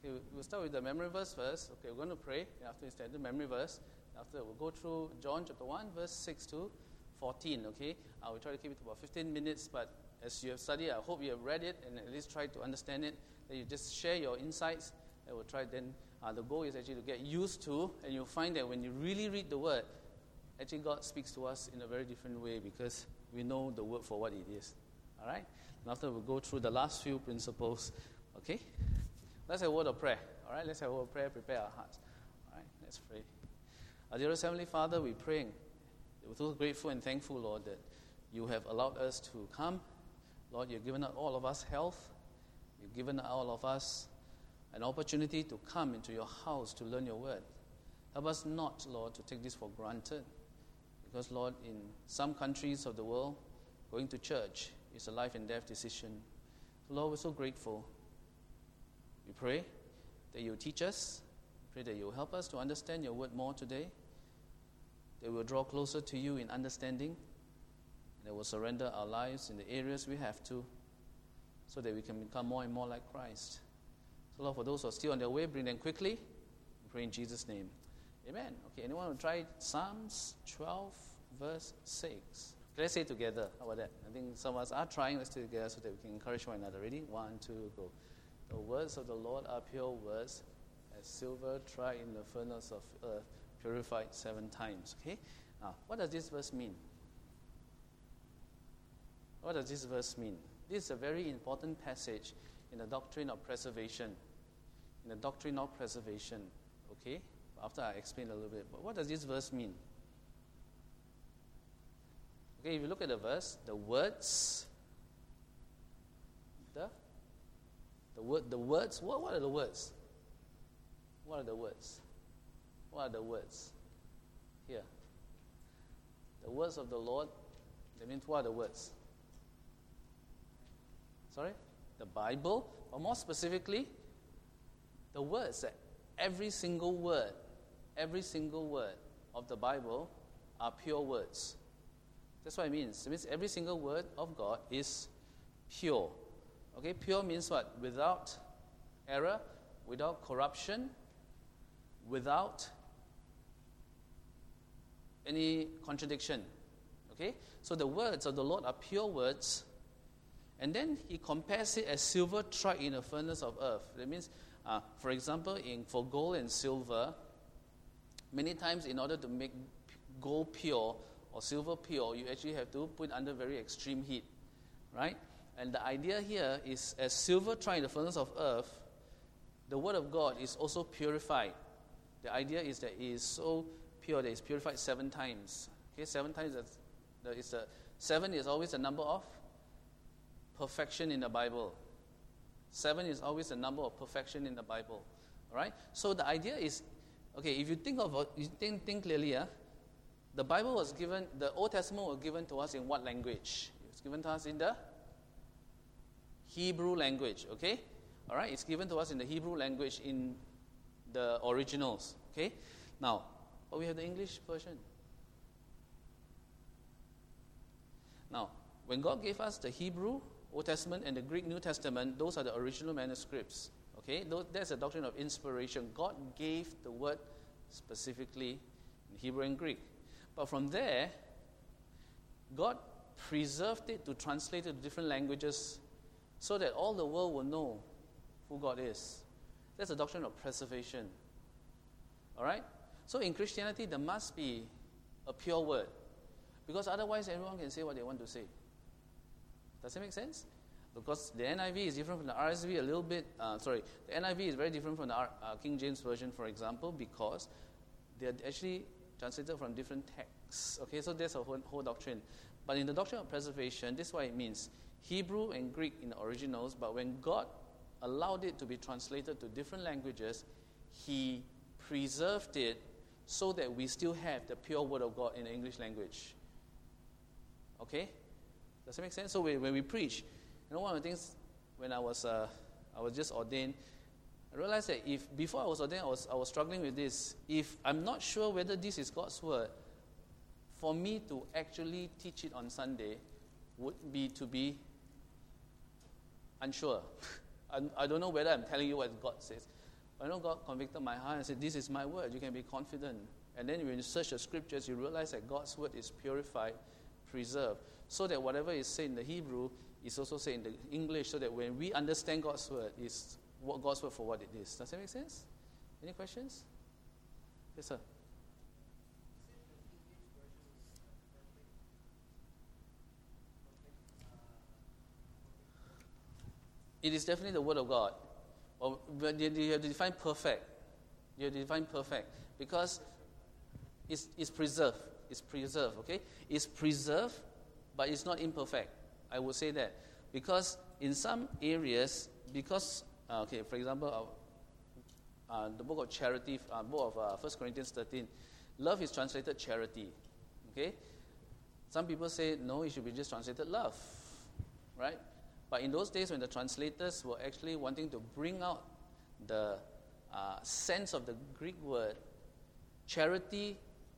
Okay, we'll start with the memory verse first. Okay, we're going to pray. After we start the memory verse, after we'll go through John chapter 1, verse 6 to 14. Okay, I will try to keep it to about 15 minutes, but as you have studied, I hope you have read it and at least try to understand it. Then you just share your insights. And we'll try then. The goal is actually to get used to, and you'll find that when you really read the word, actually God speaks to us in a very different way because we know the word for what it is. All right? And after we'll go through the last few principles. Okay? Let's have a word of prayer. All right? Let's have a word of prayer. Prepare our hearts. All right? Let's pray. Our dearest Heavenly Father, we're praying. We're so grateful and thankful, Lord, that you have allowed us to come. Lord, you've given all of us health. You've given all of us an opportunity to come into your house to learn your word. Help us not, Lord, to take this for granted. Because, Lord, in some countries of the world, going to church is a life and death decision. So, Lord, we're so grateful. We pray that you'll teach us. Pray that you'll help us to understand your word more today. That we'll draw closer to you in understanding. And that we'll surrender our lives in the areas we have to so that we can become more and more like Christ. So, Lord, for those who are still on their way, bring them quickly. We pray in Jesus' name. Amen. Okay, anyone will try Psalms 12, verse 6. Okay, let's say it together. How about that? I think some of us are trying. Let's do it together so that we can encourage one another. Ready? 1, 2, go. The words of the Lord are pure words, as silver tried in the furnace of earth, purified 7 times. Okay? Now, what does this verse mean? What does this verse mean? This is a very important passage in the doctrine of preservation. In the doctrine of preservation. Okay? After I explain a little bit. But what does this verse mean? Okay, if you look at the verse, the words, the words, what are the words? What are the words? What are the words? Here. The words of the Lord, that means what are the words? Sorry? The Bible, or more specifically, the words that every single word of the Bible are pure words. That's what it means. It means every single word of God is pure. Okay, pure means what? Without error, without corruption, without any contradiction. Okay? So the words of the Lord are pure words. And then he compares it as silver tried in a furnace of earth. That means, for example, for gold and silver, many times in order to make gold pure or silver pure, you actually have to put under very extreme heat, right? And the idea here is, as silver tried in the furnace of earth, the word of God is also purified. The idea is that it is so pure that it's purified 7 times. Okay, 7 times. 7 is always a number of perfection in the Bible. 7 is always a number of perfection in the Bible. All right. So the idea is, okay, if you think clearly, the Bible was given, the Old Testament was given to us in what language? It was given to us in the Hebrew language. Okay. All right. It's given to us in the Hebrew language in the originals. Okay. Now, but we have the English version. Now, when God gave us the Hebrew Old Testament and the Greek New Testament, those are the original manuscripts. Okay, that's a doctrine of inspiration. God gave the word specifically in Hebrew and Greek. But from there, God preserved it to translate it to different languages so that all the world will know who God is. That's a doctrine of preservation. All right? So in Christianity, there must be a pure word. Because otherwise, everyone can say what they want to say. Does it make sense? Because the NIV is different from the RSV a little bit. The NIV is very different from the King James Version, for example, because they are actually translated from different texts. Okay, so that's a whole doctrine. But in the doctrine of preservation, this is what it means. Hebrew and Greek in the originals, but when God allowed it to be translated to different languages, He preserved it so that we still have the pure word of God in the English language. Okay? Does that make sense? So when we preach, one of the things when I was just ordained, I realized that before I was ordained, I was struggling with this. If I'm not sure whether this is God's word, for me to actually teach it on Sunday would be to be unsure. I don't know whether I'm telling you what God says. I know God convicted my heart and said, this is my word, you can be confident. And then when you search the scriptures, you realize that God's word is purified, preserved, so that whatever is said in the Hebrew is also said in the English, so that when we understand God's word, it's God's word for what it is. Does that make sense? Any questions? Yes, sir. It is definitely the word of God. But you have to define perfect. You have to define perfect. Because it's preserved. It's preserved, okay? It's preserved, but it's not imperfect. I would say that. Because in some areas, for example, the book of charity, book of 1 Corinthians 13, love is translated charity, okay? Some people say, no, it should be just translated love, right? But in those days when the translators were actually wanting to bring out the sense of the Greek word, charity,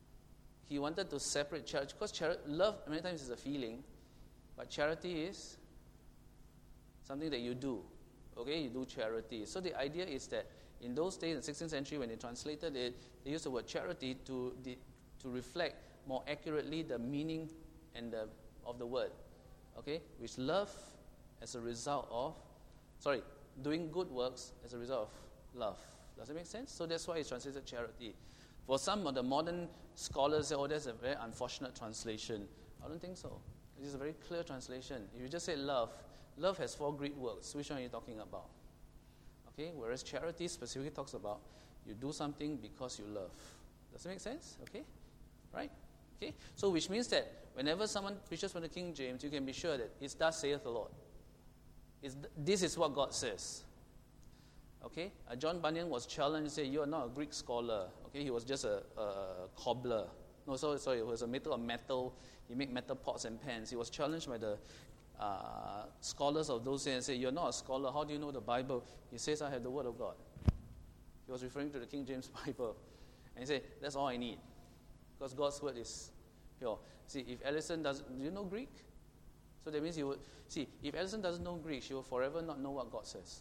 he wanted to separate charity, because love many times is a feeling, but charity is something that you do, okay? You do charity. So the idea is that in those days, in the 16th century, when they translated it, they used the word charity to reflect more accurately the meaning of the word, okay? Which love as a result of, doing good works as a result of love. Does it make sense? So that's why it's translated charity. For some of the modern scholars say, that's a very unfortunate translation. I don't think so. It is a very clear translation. If you just say love has 4 Greek words. Which one are you talking about? Okay, whereas charity specifically talks about you do something because you love. Does it make sense? Okay, right? Okay, so which means that whenever someone preaches from the King James, you can be sure that it's thus saith the Lord. This is what God says. Okay, John Bunyan was challenged and said, you are not a Greek scholar. Okay, he was just a cobbler. No, sorry, it was a maker of metal. He made metal pots and pans. He was challenged by the scholars of those days and said, you're not a scholar. How do you know the Bible? He says, I have the Word of God. He was referring to the King James Bible. And he said, that's all I need. Because God's Word is pure. See, if Alison do you know Greek? So that means if Alison doesn't know Greek, she will forever not know what God says.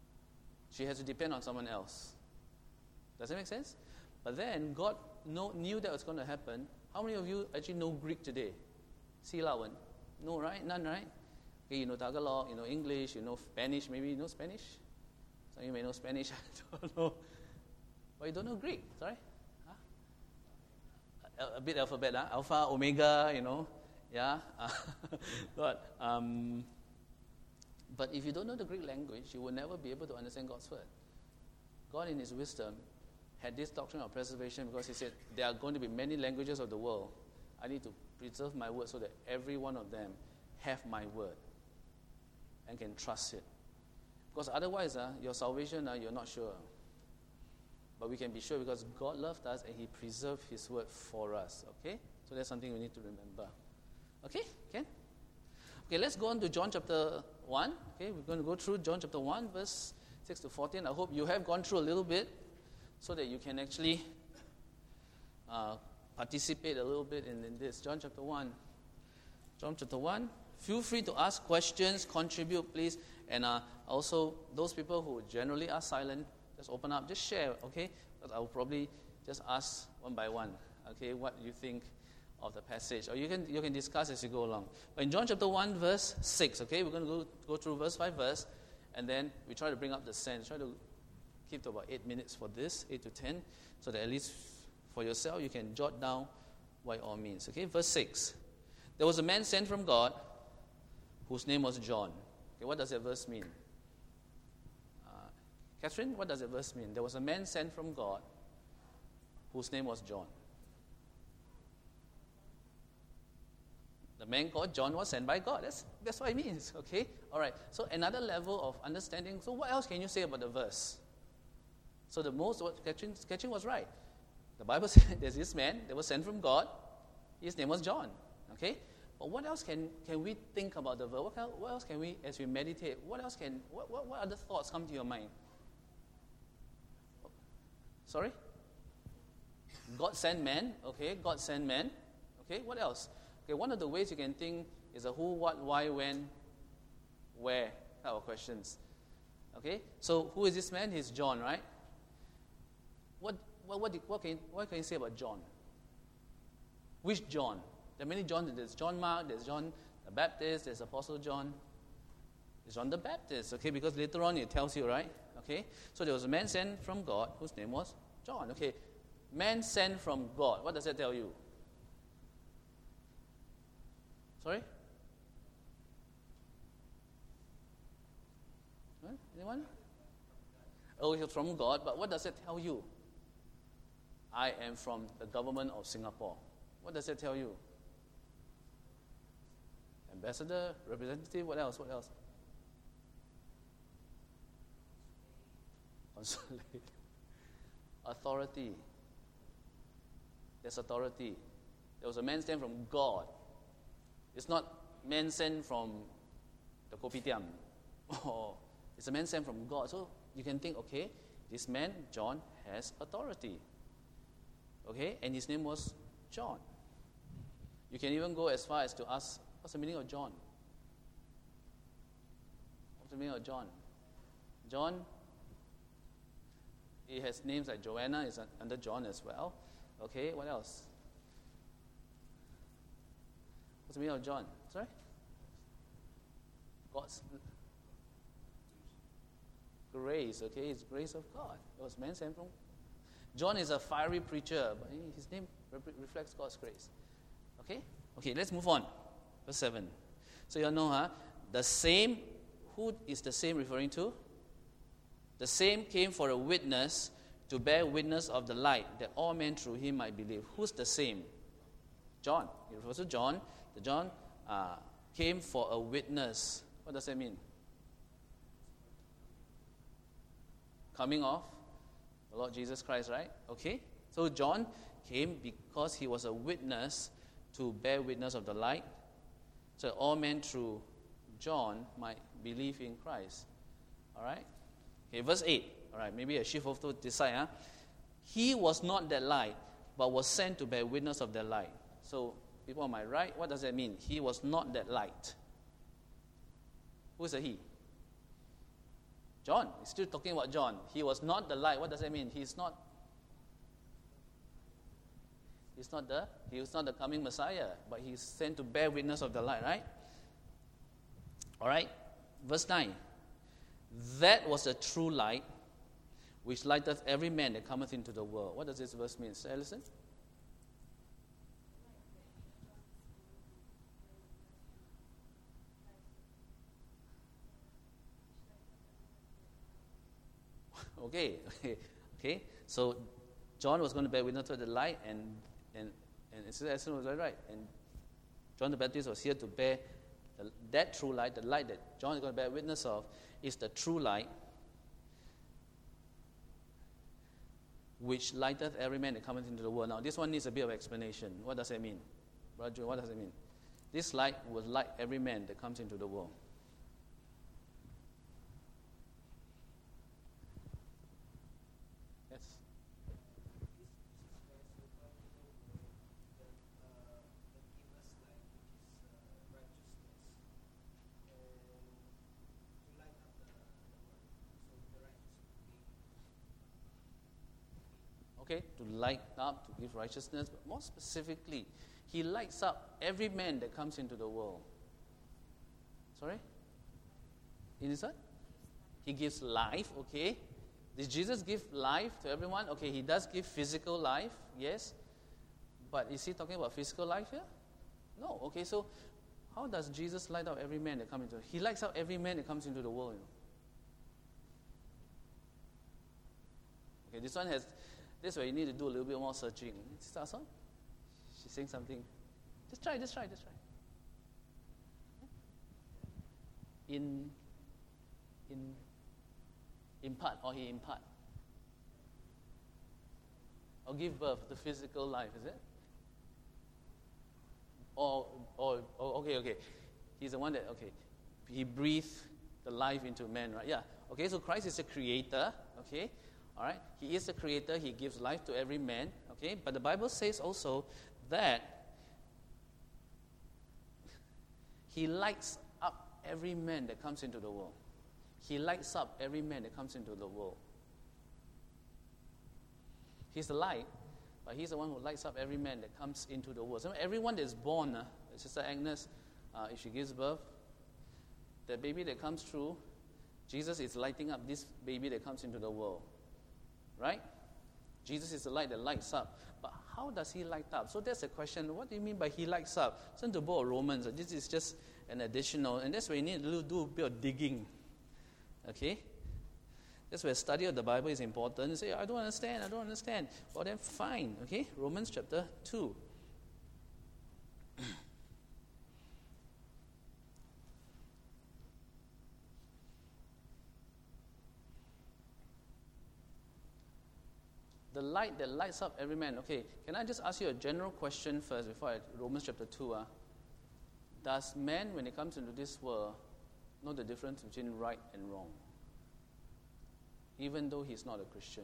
She has to depend on someone else. Does that make sense? But then God knew that was going to happen. How many of you actually know Greek today? Silawan? No, right? None, right? Okay, you know Tagalog, you know English, you know Spanish. Maybe you know Spanish? Some of you may know Spanish. I don't know. But you don't know Greek, sorry? Huh? A bit alphabet, huh? Alpha, Omega, you know. Yeah. But if you don't know the Greek language, you will never be able to understand God's word. God in his wisdom had this doctrine of preservation because he said, there are going to be many languages of the world. I need to preserve my word so that every one of them have my word and can trust it. Because otherwise, your salvation, you're not sure. But we can be sure because God loved us and he preserved his word for us. Okay? So that's something we need to remember. Okay? Ken? Okay, let's go on to John chapter 1. Okay, we're going to go through John chapter 1, verse 6 to 14. I hope you have gone through a little bit so that you can actually participate a little bit in this. John chapter 1. John chapter 1. Feel free to ask questions, contribute, please. And also, those people who generally are silent, just open up, just share, okay? Because I will probably just ask one by one, okay, what you think of the passage. Or you can discuss as you go along. But in John chapter 1, verse 6, okay, we're going to go through verse 5 verse, and then we try to bring up the sense. Try to keep to about 8 minutes for this, 8 to 10, so that at least for yourself you can jot down what it all means. Okay, verse 6. There was a man sent from God whose name was John. Okay, what does that verse mean? Catherine, what does that verse mean? There was a man sent from God whose name was John. The man called John was sent by God. That's what it means, okay? All right, so another level of understanding. So what else can you say about the verse? So what Catherine was right. The Bible said there's this man that was sent from God. His name was John, okay? But what else can we think about the verse? What else can we, as we meditate, what other thoughts come to your mind? Sorry? God sent man, okay? God sent man, okay? What else? Okay, one of the ways you can think is a who, what, why, when, where type of questions. Okay? So who is this man? He's John, right? What can you say about John? Which John? There are many Johns. There's John Mark, there's John the Baptist, there's Apostle John. There's John the Baptist, okay, because later on it tells you, right? Okay, so there was a man sent from God whose name was John. Okay, man sent from God. What does that tell you? Sorry? What? Anyone? Oh, he's from God, but what does it tell you? I am from the government of Singapore. What does that tell you? Ambassador, representative, what else? What else? Consulate. Authority. There's authority. There was a man sent from God. It's not man sent from the kopitiam. Oh, it's a man sent from God. So you can think, okay, this man, John, has authority. Okay, and his name was John. You can even go as far as to ask, what's the meaning of John? What's the meaning of John? John, he has names like Joanna, is under John as well. Okay, what else? What's the meaning of John? Sorry? God's grace, okay? It's grace of God. It was man sent from. John is a fiery preacher, but his name reflects God's grace. Okay? Okay, let's move on. Verse 7. So you all know, the same, who is the same referring to? The same came for a witness to bear witness of the light, that all men through him might believe. Who's the same? John. He refers to John. The John came for a witness. What does that mean? Coming off the Lord Jesus Christ, right? Okay. So John came because he was a witness to bear witness of the light, so that all men through John might believe in Christ. All right? Okay, verse 8. All right, maybe a shift over to this side. He was not that light, but was sent to bear witness of that light. So, people on my right, what does that mean? He was not that light. Who is the he? John. He's still talking about John. He was not the light. What does that mean? He was not the coming Messiah, but he's sent to bear witness of the light, right? All right, verse 9. That was the true light, which lighteth every man that cometh into the world. What does this verse mean? Say, listen. Okay. So John was going to bear witness to the light, and it's was right. And John the Baptist was here to bear that true light, the light that John is going to bear witness of, is the true light, which lighteth every man that cometh into the world. Now, this one needs a bit of explanation. What does that mean? Brother, what does it mean? This light will light every man that comes into the world. Yes. Okay, to light up, to give righteousness, but more specifically, he lights up every man that comes into the world. Sorry? In his what? He gives life, okay. Did Jesus give life to everyone? Okay, he does give physical life, yes. But is he talking about physical life here? No. Okay, so how does Jesus light up every man that comes into? He lights up every man that comes into the world. Okay, this one has. This is where you need to do a little bit more searching. Start on. She's saying something. Just try. Impart, or he impart. Or give birth to physical life, is it? Okay. He's the one that, he breathed the life into man, right? Yeah. Okay, so Christ is the creator, okay? All right, he is the creator. He gives life to every man. Okay, but the Bible says also that he lights up every man that comes into the world. He lights up every man that comes into the world. He's the light, but he's the one who lights up every man that comes into the world. So everyone that is born, Sister Agnes, if she gives birth, that baby that comes through, Jesus is lighting up this baby that comes into the world. Right? Jesus is the light that lights up. But how does he light up? So that's the question. What do you mean by he lights up? Turn to the book of Romans. This is just an additional, and that's where you need to do a bit of digging. Okay? That's where study of the Bible is important. You say, I don't understand. Well, then fine. Okay? Romans chapter 2. The light that lights up every man. Okay, can I just ask you a general question first before Romans chapter 2? Does man, when he comes into this world, know the difference between right and wrong? Even though he's not a Christian.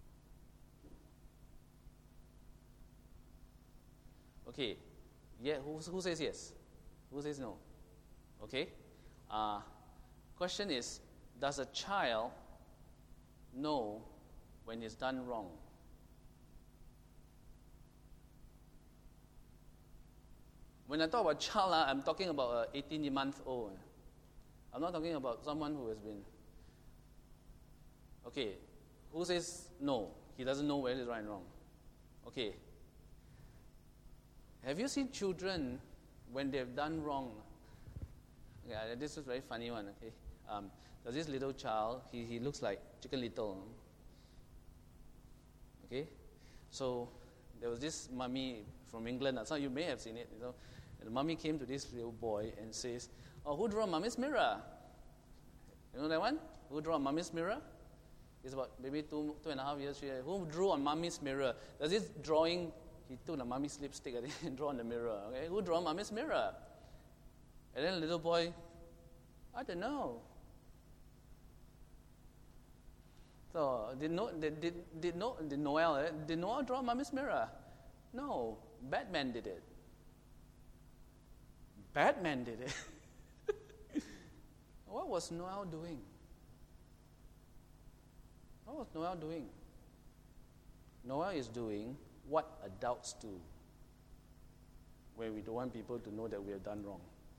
Okay, yeah, who says yes? Who says no? Okay, question is, does a child know when he's done wrong? When I talk about child, I'm talking about an 18-month-old. I'm not talking about someone who has been... Okay, who says no? He doesn't know where it is right and wrong. Okay. Have you seen children when they've done wrong? Yeah, this is a very funny one, okay. There's this little child, he looks like Chicken Little. Okay? So, there was this mummy from England, some of you may have seen it, and the mummy came to this little boy and says, oh, who drew Mummy's mirror? You know that one? Who drew on Mummy's mirror? It's about maybe 2.5 years, 3 years. Who drew on Mummy's mirror? There's this drawing, he took the mummy's lipstick and drew on the mirror. Okay? Who drew on Mummy's mirror? And then the little boy, I don't know. So, did Noel draw Mummy's mirror? No, Batman did it. Batman did it. What was Noel doing? What was Noel doing? Noel is doing what adults do when we don't want people to know that we have done wrong.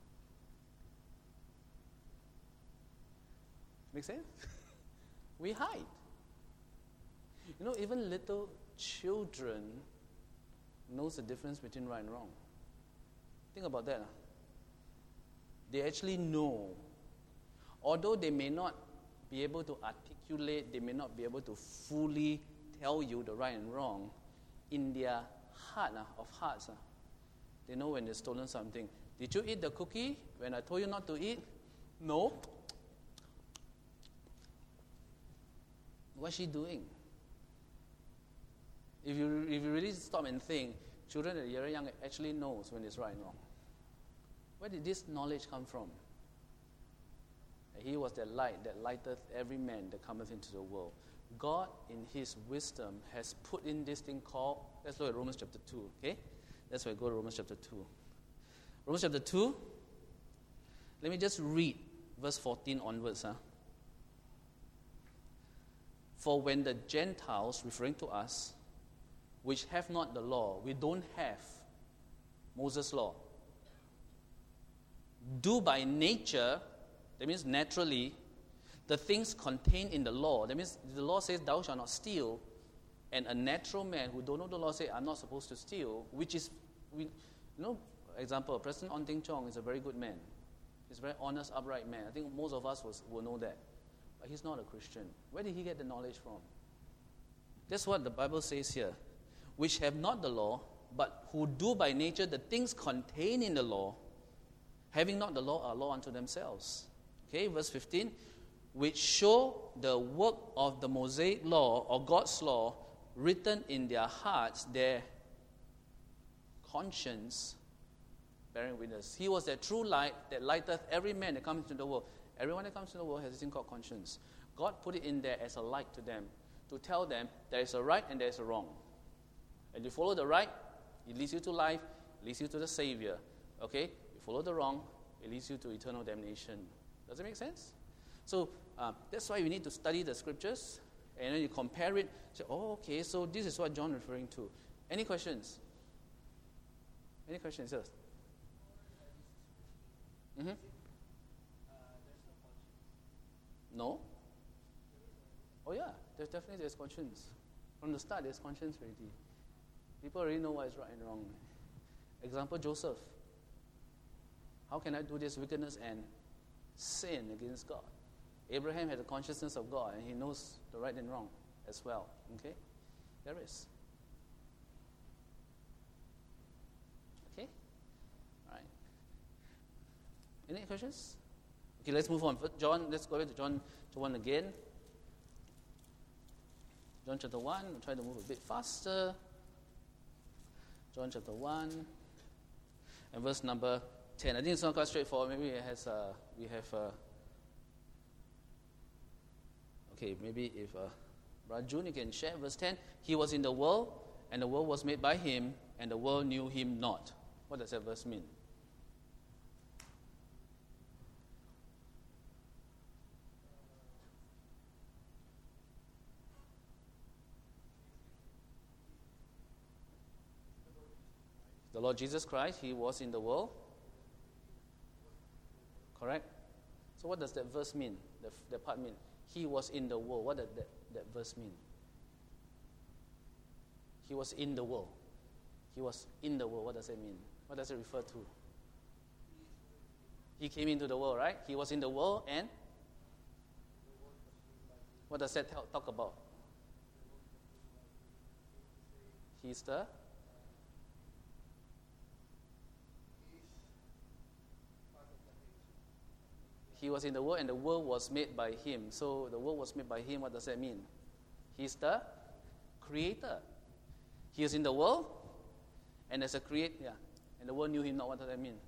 Make sense? We hide. You know, even little children knows the difference between right and wrong. Think about that. They actually know. Although they may not be able to articulate, they may not be able to fully tell you the right and wrong, in their heart of hearts, they know when they've stolen something. Did you eat the cookie when I told you not to eat? No. What's she doing? If you really stop and think, children that are very young actually knows when it's right and wrong. Where did this knowledge come from? He was the light that lighteth every man that cometh into the world. God, in His wisdom, has put in this thing called, let's look at Romans chapter 2, okay? That's why I go to Romans chapter 2. Romans chapter 2, let me just read verse 14 onwards. For when the Gentiles, referring to us, which have not the law, we don't have Moses' law, do by nature, that means naturally, the things contained in the law. That means the law says, thou shalt not steal. And a natural man who don't know the law says, I'm not supposed to steal, which is, example, President Ong Teng Cheong is a very good man. He's a very honest, upright man. I think most of us will know that. But he's not a Christian. Where did he get the knowledge from? That's what the Bible says here. Which have not the law, but who do by nature the things contained in the law, having not the law, are law unto themselves. Okay, verse 15. Which show the work of the Mosaic law, or God's law, written in their hearts, their conscience, bearing witness. He was that true light that lighteth every man that comes into the world. Everyone that comes into the world has this thing called conscience. God put it in there as a light to them, to tell them there is a right and there is a wrong. And you follow the right, it leads you to life, it leads you to the Savior. Okay? You follow the wrong, it leads you to eternal damnation. Does it make sense? So, that's why we need to study the scriptures. and then you compare it, say, oh, okay, so this is what John is referring to. Any questions? Any questions? Yes. Mm-hmm. No? Oh yeah, there's conscience. From the start, there's conscience already. People already know what is right and wrong. Example, Joseph. How can I do this wickedness and sin against God? Abraham had a consciousness of God, and he knows the right and wrong as well. Okay? There is. Okay? All right. Any questions? Okay, let's move on. John, let's go back to John 1 again. John chapter 1, we'll try to move a bit faster. John chapter 1 and verse number 10. I think it's not quite straightforward. Maybe maybe if Rajun, you can share verse 10. He was in the world, and the world was made by him, and the world knew him not. What does that verse mean? The Lord Jesus Christ, he was in the world. Correct? So what does that verse mean? That part mean? He was in the world. What does that verse mean? He was in the world. He was in the world. What does it mean? What does it refer to? He came into the world, right? He was in the world, and what does that talk about? He's the He was in the world, and the world was made by him. So the world was made by him. What does that mean? He's the creator. He is in the world, and as a creator, and the world knew him not. What does that mean?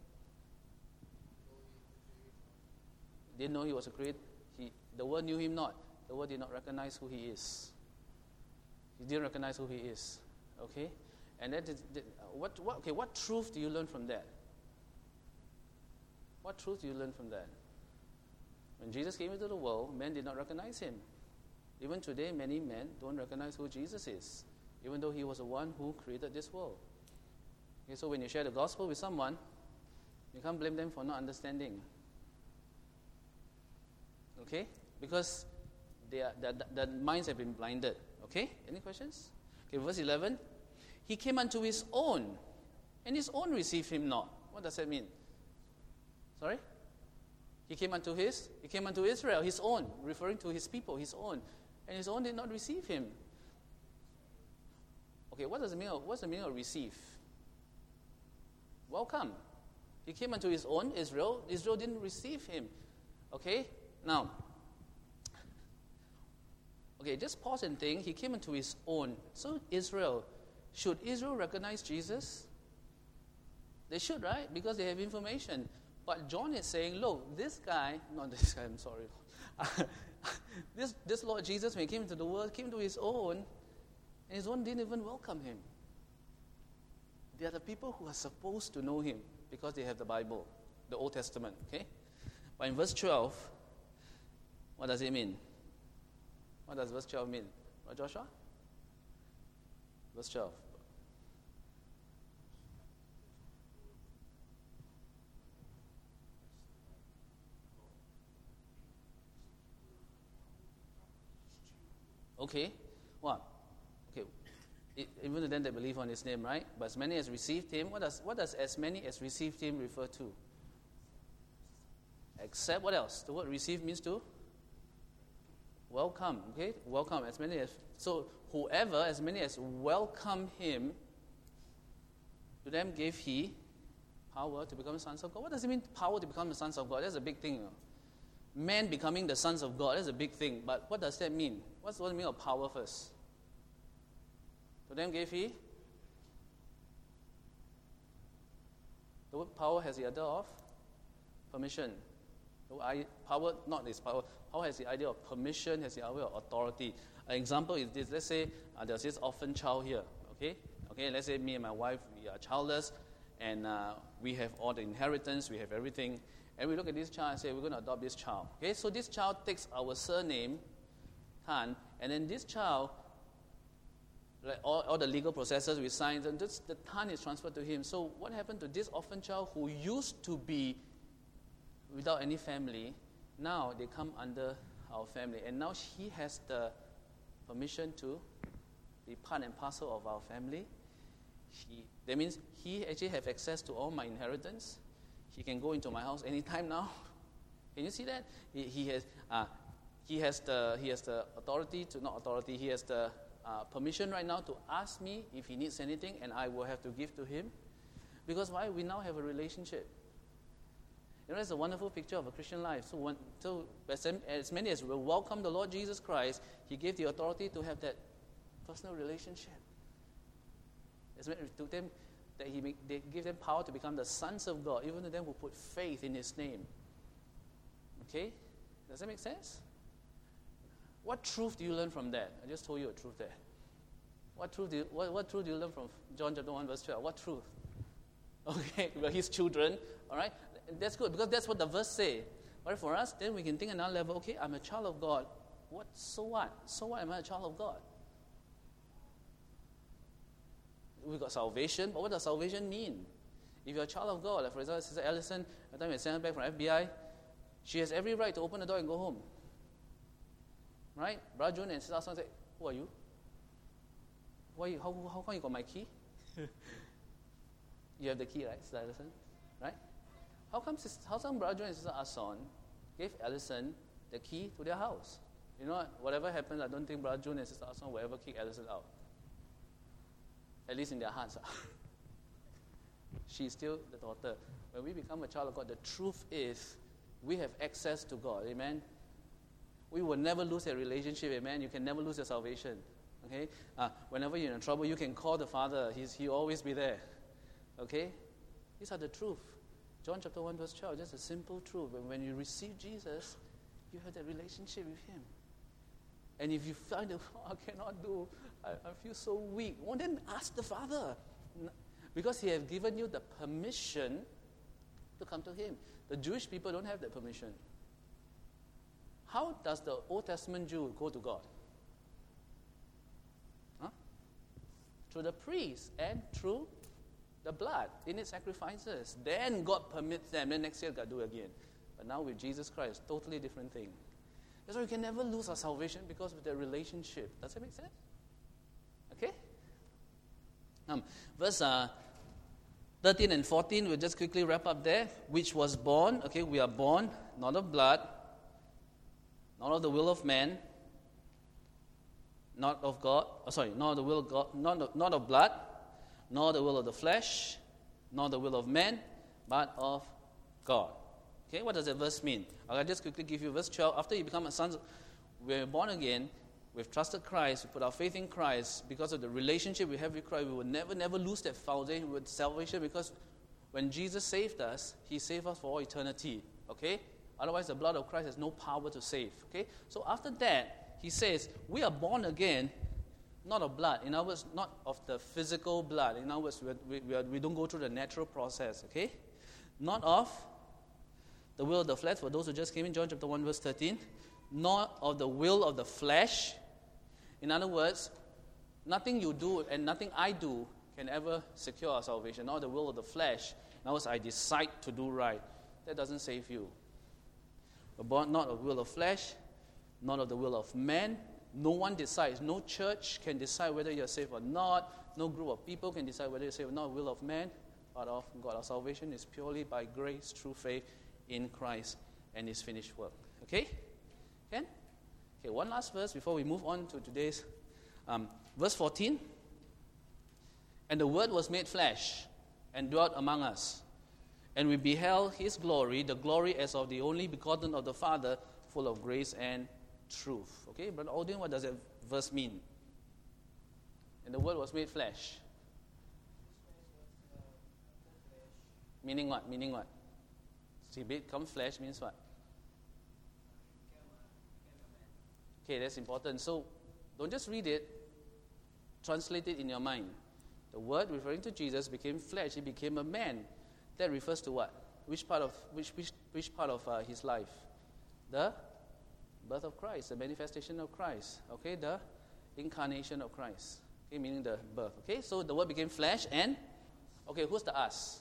Didn't know he was a creator. The world knew him not. The world did not recognize who he is. He didn't recognize who he is. Okay? And that what truth do you learn from that? What truth do you learn from that? When Jesus came into the world, men did not recognize him. Even today, many men don't recognize who Jesus is, even though he was the one who created this world. Okay, so when you share the gospel with someone, you can't blame them for not understanding. Okay? Because their minds have been blinded. Okay? Any questions? Okay, verse 11. He came unto his own, and his own received him not. What does that mean? Sorry? He came unto Israel, his own, referring to his people, his own. And his own did not receive him. Okay, what's the meaning of receive? Welcome. He came unto his own, Israel. Israel didn't receive him. Okay? Now, just pause and think. He came unto his own. So should Israel recognize Jesus? They should, right? Because they have information. But John is saying, look, I'm sorry. this Lord Jesus, when he came into the world, came to his own, and his own didn't even welcome him. They are the people who are supposed to know him because they have the Bible, the Old Testament, okay? But in verse 12, what does it mean? What does verse 12 mean? Right, Joshua? Verse 12. Okay, what? Okay, even the them that believe on his name, right? But as many as received him, what does as many as received him refer to? Except what else? The word receive means to welcome. Okay, welcome as many as. So whoever, as many as welcome him, to them gave he power to become the sons of God. What does it mean, power to become the sons of God? That's a big thing. Men becoming the sons of God, that's a big thing. But what does that mean? What's the meaning of power first? To them gave he? The word power has the idea of permission. Power, not this power. Power has the idea of permission, has the idea of authority. An example is this. Let's say there's this orphan child here. Okay, let's say me and my wife, we are childless, and we have all the inheritance, we have everything. And we look at this child and say, we're going to adopt this child. Okay, so this child takes our surname Tan, and then this child, like all the legal processes with signs, and the Tan is transferred to him. So what happened to this orphan child who used to be without any family? Now they come under our family, and now he has the permission to be part and parcel of our family. That means he actually have access to all my inheritance. He can go into my house anytime now. Can you see that? He has the authority to, not authority, he has the permission right now to ask me if he needs anything, and I will have to give to him. Because why? We now have a relationship. You know, it's a wonderful picture of a Christian life. So as many as will welcome the Lord Jesus Christ, he gave the authority to have that personal relationship. As many to them that they give them power to become the sons of God, even to them who put faith in his name. Okay? Does that make sense? What truth do you learn from that? I just told you a truth there. What truth do you learn from John chapter 1 verse 12? What truth? Okay, we're his children, all right? That's good, because that's what the verse say. But for us, then we can think another level. Okay, I'm a child of God. So what? So what am I a child of God? We've got salvation, but what does salvation mean? If you're a child of God, like for example, Sister Allison, at the time we sent her back from FBI, she has every right to open the door and go home. Right? Brother June and Sister Aswan say, who are you? How come you got my key? You have the key, right, Sister Allison? Right? How come Brother June and Sister Aswan gave Allison the key to their house? You know what? Whatever happens, I don't think Brother June and Sister Aswan will ever kick Allison out. At least in their hearts. She's still the daughter. When we become a child of God, the truth is we have access to God. Amen? We will never lose that relationship. Amen? You can never lose your salvation. Okay? Whenever you're in trouble, you can call the Father. He'll always be there. Okay? These are the truth. John chapter 1 verse 12, just a simple truth. When you receive Jesus, you have that relationship with him. And if you find that, I cannot do, I feel so weak, well, then ask the Father. Because he has given you the permission to come to him. The Jewish people don't have that permission. How does the Old Testament Jew go to God? Through the priest and through the blood. They need sacrifices. Then God permits them. Then next year God do again. But now with Jesus Christ, totally different thing. That's why we can never lose our salvation, because of the relationship. Does that make sense? Okay? Verse 13 and 14, we'll just quickly wrap up there. Which was born, okay, we are born, not of blood, not of the will of man, not of God, not of the will of God, not of blood, nor the will of the flesh, nor the will of man, but of God. Okay, what does that verse mean? I'll just quickly give you verse 12. After you become a son, we're born again, we've trusted Christ, we put our faith in Christ. Because of the relationship we have with Christ, we will never lose that foundation with salvation, because when Jesus saved us, he saved us for all eternity. Okay? Otherwise, the blood of Christ has no power to save. Okay? So after that, he says, we are born again, not of blood. In other words, not of the physical blood. In other words, we don't go through the natural process. Okay? Not of the will of the flesh, for those who just came in, John chapter 1 verse 13, not of the will of the flesh. In other words, nothing you do and nothing I do can ever secure our salvation. Not the will of the flesh. In other words, I decide to do right. That doesn't save you. We're born not of the will of flesh, not of the will of man. No one decides. No church can decide whether you're saved or not. No group of people can decide whether you're saved or not. Will of man, but of God. Our salvation is purely by grace through faith in Christ and his finished work. Okay? Can? Okay, one last verse before we move on to today's verse 14. And the Word was made flesh and dwelt among us. And we beheld his glory, the glory as of the only begotten of the Father, full of grace and truth. Okay, Brother Odin, what does that verse mean? And the Word was made flesh. Meaning what? Meaning what? See, become flesh means what? Okay, that's important. So, don't just read it. Translate it in your mind. The Word referring to Jesus became flesh. He became a man. That refers to what? Which part of his life? The birth of Christ, the manifestation of Christ. Okay, the incarnation of Christ. Okay, meaning the birth. Okay, so the word became flesh and, okay, who's the us?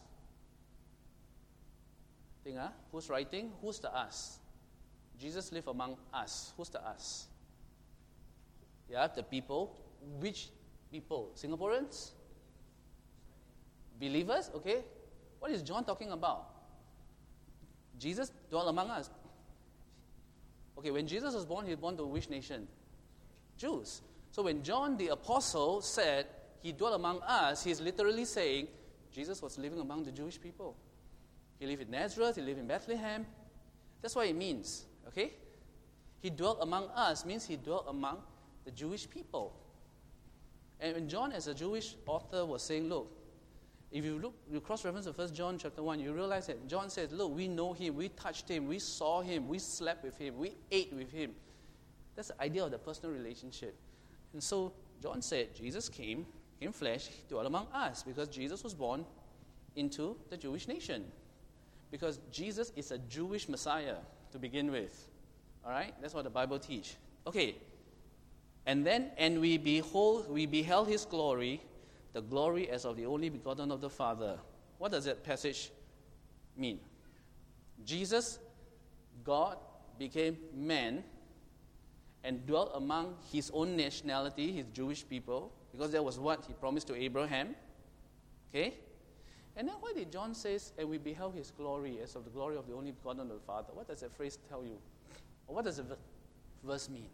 Who's writing? Who's the us? Jesus lived among us. Who's the us? Yeah, the people. Which people? Singaporeans? Believers? Okay. What is John talking about? Jesus dwelt among us. Okay, when Jesus was born, he was born to which nation? Jews. So when John the apostle said he dwelt among us, he's literally saying Jesus was living among the Jewish people. He lived in Nazareth, he lived in Bethlehem. That's what it means, okay? He dwelt among us means he dwelt among the Jewish people. And when John, as a Jewish author, was saying, look, if you cross-reference to 1 John chapter 1, you realize that John says, look, we know him, we touched him, we saw him, we slept with him, we ate with him. That's the idea of the personal relationship. And so John said, Jesus came flesh, dwelt among us, because Jesus was born into the Jewish nation. Because Jesus is a Jewish Messiah to begin with. All right? That's what the Bible teaches. Okay. And then, we beheld his glory, the glory as of the only begotten of the Father. What does that passage mean? Jesus, God, became man and dwelt among his own nationality, his Jewish people, because that was what he promised to Abraham. Okay? And then why did John say, and we beheld his glory as of the glory of the only begotten of the Father? What does that phrase tell you? Or what does the verse mean?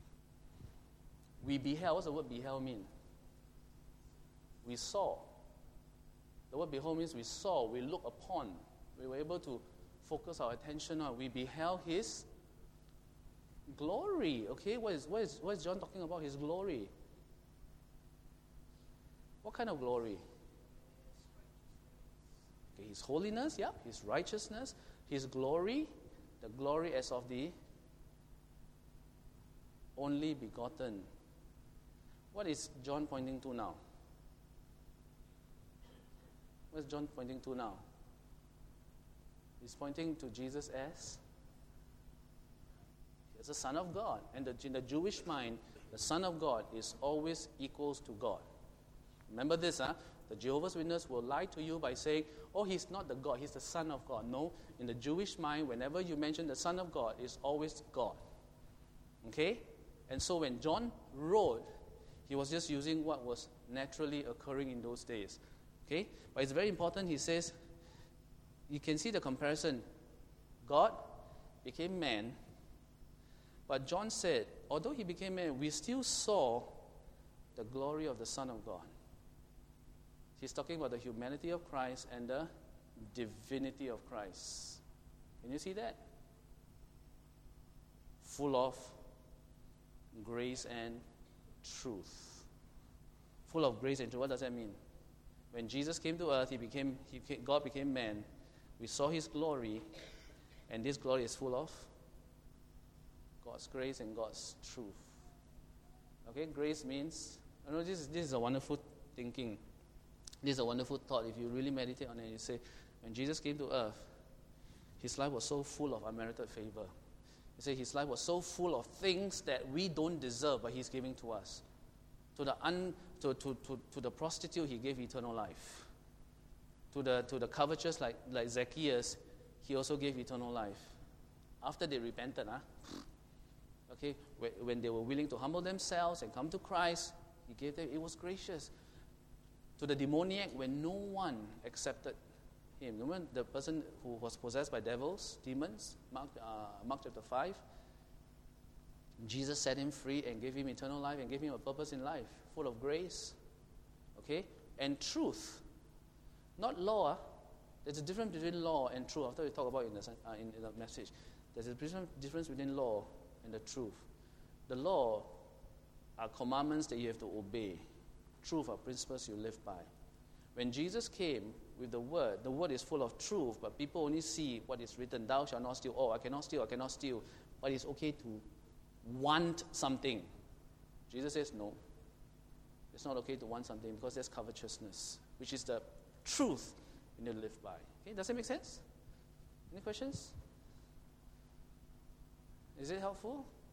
We beheld. What's the word beheld mean? We saw. The word behold means we saw, we looked upon. We were able to focus our attention on. We beheld his glory. Okay, what is John talking about? His glory. What kind of glory? Okay, his holiness, yeah, his righteousness, his glory, the glory as of the only begotten. What is John pointing to now? What is John pointing to now? He's pointing to Jesus as the Son of God. And in the Jewish mind, the Son of God is always equals to God. Remember this, huh? The Jehovah's Witness will lie to you by saying, oh, he's not the God, he's the Son of God. No, in the Jewish mind, whenever you mention the Son of God, it's always God. Okay? And so when John wrote, he was just using what was naturally occurring in those days. Okay? But it's very important, he says, you can see the comparison. God became man, but John said, although he became man, we still saw the glory of the Son of God. He's talking about the humanity of Christ and the divinity of Christ. Can you see that? Full of grace and truth. Full of grace and truth. What does that mean? When Jesus came to earth, God became man. We saw his glory, and this glory is full of God's grace and God's truth. Okay, grace means, this is a wonderful thinking. This is a wonderful thought. If you really meditate on it, you say, when Jesus came to earth, his life was so full of unmerited favor. You say his life was so full of things that we don't deserve, but he's giving to us. To the prostitute, he gave eternal life. To the covetous, like Zacchaeus, he also gave eternal life. After they repented, okay, when they were willing to humble themselves and come to Christ, he gave them. It was gracious. To the demoniac, when no one accepted him. Remember the person who was possessed by demons, Mark chapter 5? Jesus set him free and gave him eternal life and gave him a purpose in life, full of grace, okay, and truth. Not law. There's a difference between law and truth. After we talk about it in the message, there's a difference between law and the truth. The law are commandments that you have to obey. Truth are principles you live by. When Jesus came with the word is full of truth, but people only see what is written, thou shalt not steal. Oh, I cannot steal. But it's okay to want something. Jesus says no. It's not okay to want something because there's covetousness, which is the truth you need to live by. Okay, does that make sense? Any questions? Is it helpful?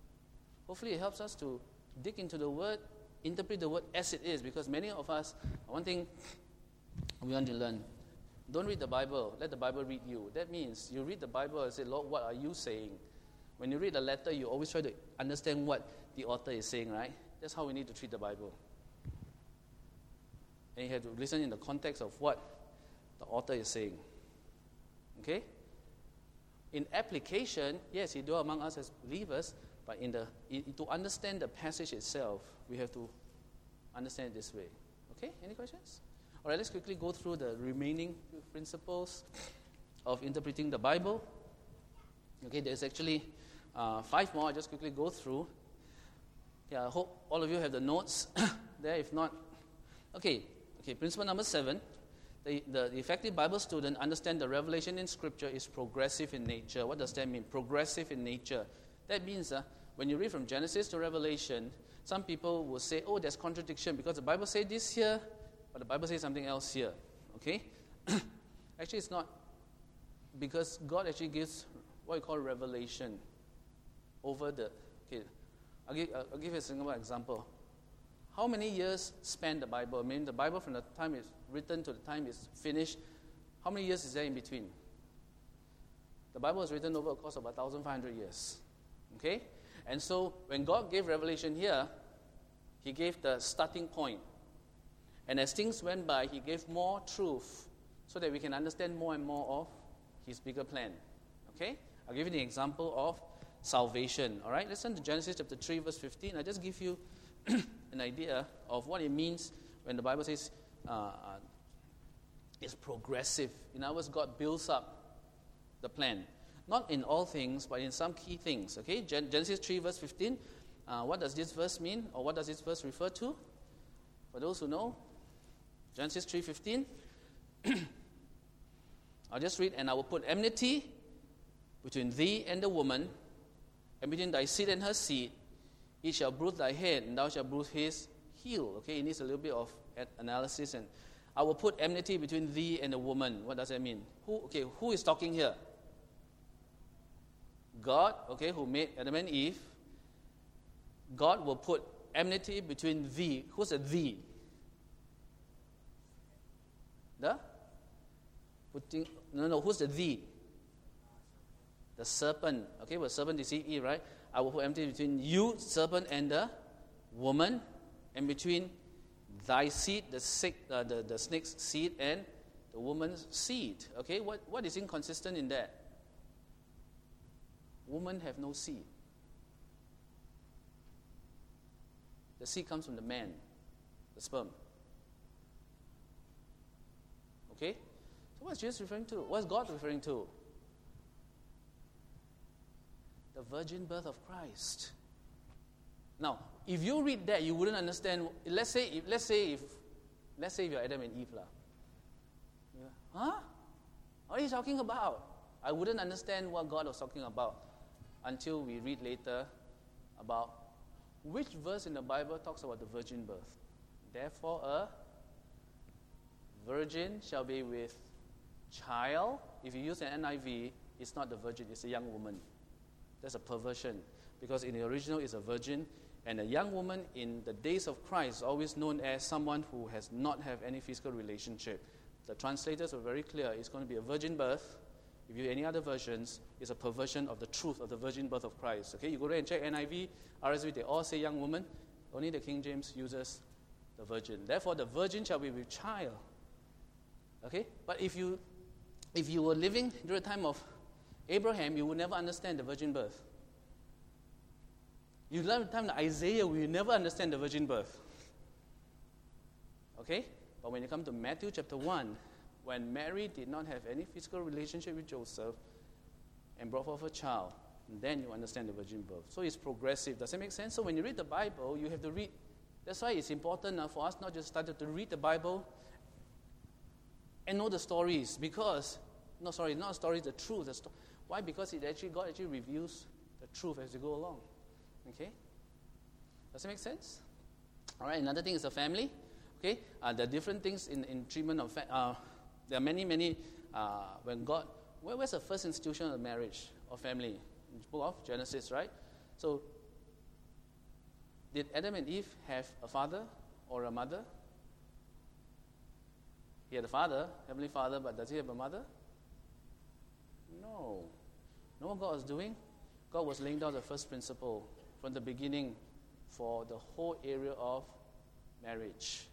Hopefully it helps us to dig into the word, interpret the word as it is, because many of us, one thing we want to learn, don't read the Bible, let the Bible read you. That means you read the Bible and say, Lord, what are you saying? When you read a letter, you always try to understand what the author is saying, right? That's how we need to treat the Bible. And you have to listen in the context of what the author is saying. Okay? In application, yes, he dwells among us as believers, but to understand the passage itself, we have to understand it this way. Okay? Any questions? All right, let's quickly go through the remaining principles of interpreting the Bible. Okay, there's actually 5 more. I'll just quickly go through. Yeah, I hope all of you have the notes there. If not, okay, principle number 7. The effective Bible student understands the revelation in Scripture is progressive in nature. What does that mean? Progressive in nature. That means when you read from Genesis to Revelation, some people will say, oh, there's contradiction because the Bible says this here, but the Bible says something else here. Okay? Actually, it's not, because God actually gives what we call revelation over the... Okay, I'll give you a single example. How many years span the Bible? I mean, the Bible from the time it's written to the time it's finished, how many years is there in between? The Bible was written over a course of 1,500 years. Okay? And so, when God gave revelation here, He gave the starting point. And as things went by, He gave more truth so that we can understand more and more of His bigger plan. Okay? I'll give you the example of salvation. All right? Listen to Genesis chapter 3, verse 15. I'll just give you an idea of what it means when the Bible says it's progressive. In other words, God builds up the plan. Not in all things, but in some key things. Okay, Genesis 3 verse 15. What does this verse mean, or what does this verse refer to? For those who know, Genesis 3:15. I'll just read, and I will put enmity between thee and the woman, and between thy seed and her seed. He shall bruise thy head, and thou shalt bruise his heel. Okay, it needs a little bit of analysis. And I will put enmity between thee and the woman. What does that mean? Who is talking here? God, okay, who made Adam and Eve. God will put enmity between thee. Who's a thee? Who's the thee? The serpent. Okay, well, serpent deceived Eve, right? I will put enmity between you, serpent, and the woman, and between thy seed, the snake's seed, and the woman's seed. Okay, what is inconsistent in that? Women have no seed. The seed comes from the man, the sperm. Okay? So what's Jesus referring to? What's God referring to? The virgin birth of Christ. Now, if you read that, you wouldn't understand. Let's say if you're Adam and Eve, huh? What are you talking about? I wouldn't understand what God was talking about until we read later about which verse in the Bible talks about the virgin birth. Therefore, a virgin shall be with child. If you use an NIV, it's not the virgin, it's a young woman. That's a perversion, because in the original it's a virgin, and a young woman in the days of Christ is always known as someone who has not have any physical relationship. The translators were very clear. It's going to be a virgin birth. If you have any other versions, it's a perversion of the truth of the virgin birth of Christ. Okay, you go there and check NIV, RSV, they all say young woman. Only the King James uses the virgin. Therefore, the virgin shall be with child. Okay, but if you were living during the time of Abraham, you would never understand the virgin birth. You live in the time of Isaiah, we will never understand the virgin birth. Okay, but when you come to Matthew chapter 1, when Mary did not have any physical relationship with Joseph and brought forth a child, then you understand the virgin birth. So it's progressive. Does that make sense? So when you read the Bible, you have to read. That's why it's important for us not just start to read the Bible and know the stories. Because, not stories, the truth. Why? Because God actually reveals the truth as you go along. Okay? Does that make sense? All right, another thing is the family. Okay? There are different things in treatment of there are many, when God... Where's the first institution of marriage or family? In the book of Genesis, right? So, Did Adam and Eve have a father or a mother? He had a father, Heavenly Father, but does he have a mother? No. Know what God was doing? God was laying down the first principle from the beginning for the whole area of marriage.